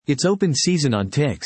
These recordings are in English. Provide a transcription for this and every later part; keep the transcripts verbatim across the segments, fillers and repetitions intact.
It's open season on ticks.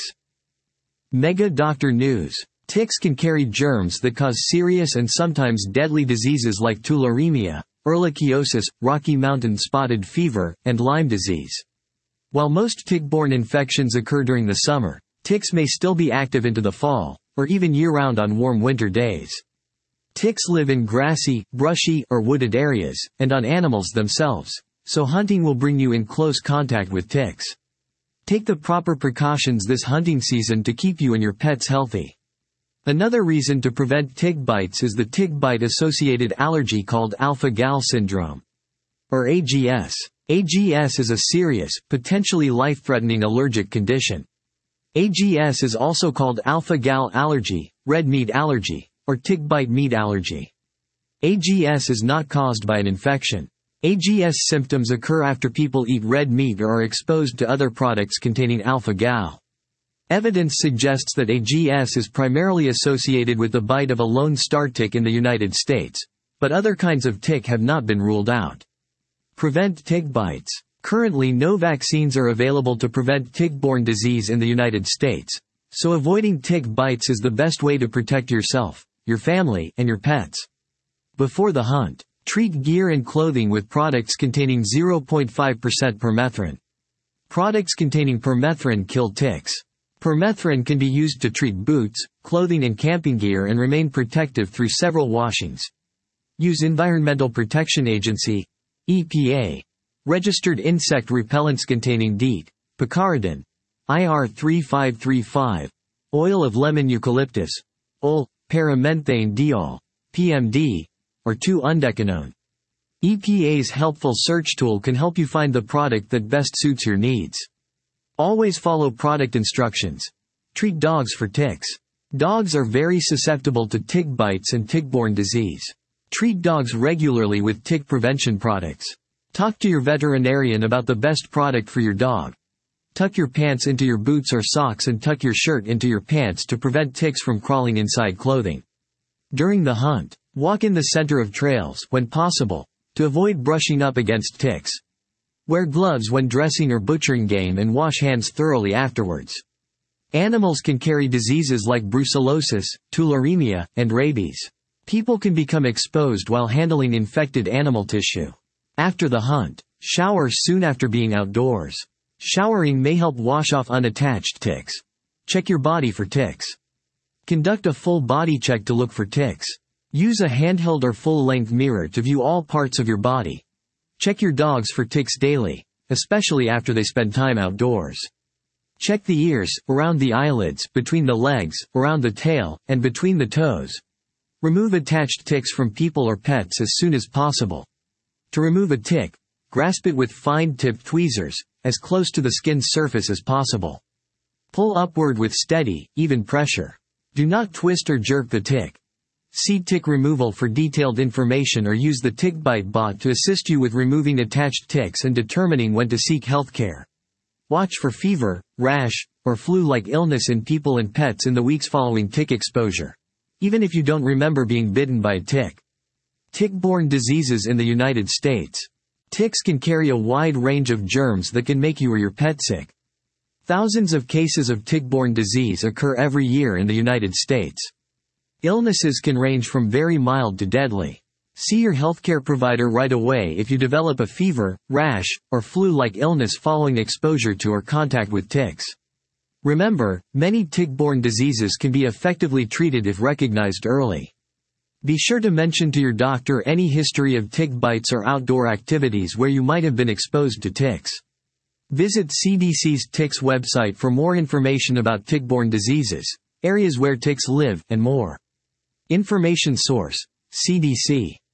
Mega Doctor News. Ticks can carry germs that cause serious and sometimes deadly diseases like tularemia, ehrlichiosis, Rocky Mountain spotted fever, and Lyme disease. While most tick-borne infections occur during the summer, ticks may still be active into the fall, or even year-round on warm winter days. Ticks live in grassy, brushy, or wooded areas, and on animals themselves, so hunting will bring you in close contact with ticks. Take the proper precautions this hunting season to keep you and your pets healthy. Another reason to prevent tick bites is the tick bite-associated allergy called alpha-gal syndrome, or A G S. A G S is a serious, potentially life-threatening allergic condition. A G S is also called alpha-gal allergy, red meat allergy, or tick bite meat allergy. A G S is not caused by an infection. A G S symptoms occur after people eat red meat or are exposed to other products containing alpha-gal. Evidence suggests that A G S is primarily associated with the bite of a lone star tick in the United States, but other kinds of tick have not been ruled out. Prevent tick bites. Currently no vaccines are available to prevent tick-borne disease in the United States, so avoiding tick bites is the best way to protect yourself, your family, and your pets. Before the hunt, treat gear and clothing with products containing zero point five percent permethrin. Products containing permethrin kill ticks. Permethrin can be used to treat boots, clothing and camping gear and remain protective through several washings. Use Environmental Protection Agency, E P A, registered insect repellents containing DEET, picaridin, I R three five three five, oil of lemon eucalyptus, O L, paramethane diol, P M D, or two undecanone. E P A's helpful search tool can help you find the product that best suits your needs. Always follow product instructions. Treat dogs for ticks. Dogs are very susceptible to tick bites and tick-borne disease. Treat dogs regularly with tick prevention products. Talk to your veterinarian about the best product for your dog. Tuck your pants into your boots or socks and tuck your shirt into your pants to prevent ticks from crawling inside clothing. During the hunt, walk in the center of trails, when possible, to avoid brushing up against ticks. Wear gloves when dressing or butchering game and wash hands thoroughly afterwards. Animals can carry diseases like brucellosis, tularemia, and rabies. People can become exposed while handling infected animal tissue. After the hunt, shower soon after being outdoors. Showering may help wash off unattached ticks. Check your body for ticks. Conduct a full body check to look for ticks. Use a handheld or full-length mirror to view all parts of your body. Check your dogs for ticks daily, especially after they spend time outdoors. Check the ears, around the eyelids, between the legs, around the tail, and between the toes. Remove attached ticks from people or pets as soon as possible. To remove a tick, grasp it with fine-tipped tweezers, as close to the skin's surface as possible. Pull upward with steady, even pressure. Do not twist or jerk the tick. See Tick Removal for detailed information or use the Tick Bite Bot to assist you with removing attached ticks and determining when to seek health care. Watch for fever, rash, or flu-like illness in people and pets in the weeks following tick exposure, even if you don't remember being bitten by a tick. Tick-borne diseases in the United States. Ticks can carry a wide range of germs that can make you or your pet sick. Thousands of cases of tick-borne disease occur every year in the United States. Illnesses can range from very mild to deadly. See your healthcare provider right away if you develop a fever, rash, or flu-like illness following exposure to or contact with ticks. Remember, many tick-borne diseases can be effectively treated if recognized early. Be sure to mention to your doctor any history of tick bites or outdoor activities where you might have been exposed to ticks. Visit C D C's Ticks website for more information about tick-borne diseases, areas where ticks live, and more. Information source: C D C.